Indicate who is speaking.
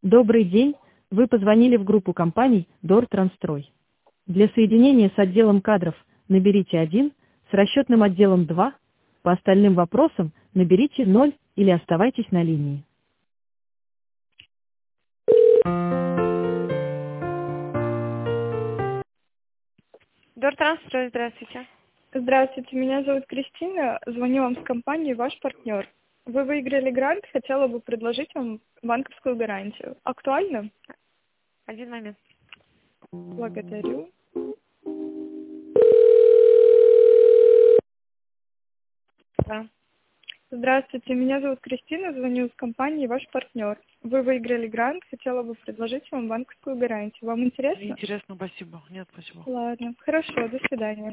Speaker 1: Добрый день, вы позвонили в группу компаний Дортранстрой. Для соединения с отделом кадров наберите 1, с расчетным отделом 2, по остальным вопросам наберите 0 или оставайтесь на линии. Дортранстрой, здравствуйте.
Speaker 2: Здравствуйте, меня зовут Кристина, звоню вам с компании «Ваш партнер». Вы выиграли грант, хотела бы предложить вам банковскую гарантию. Актуально?
Speaker 1: Один момент.
Speaker 2: Благодарю.
Speaker 1: Да.
Speaker 2: Здравствуйте, меня зовут Кристина, звоню с компании «Ваш партнер». Вы выиграли грант, хотела бы предложить вам банковскую гарантию. Вам интересно?
Speaker 3: Интересно, спасибо. Нет, спасибо.
Speaker 2: Ладно, хорошо, до свидания.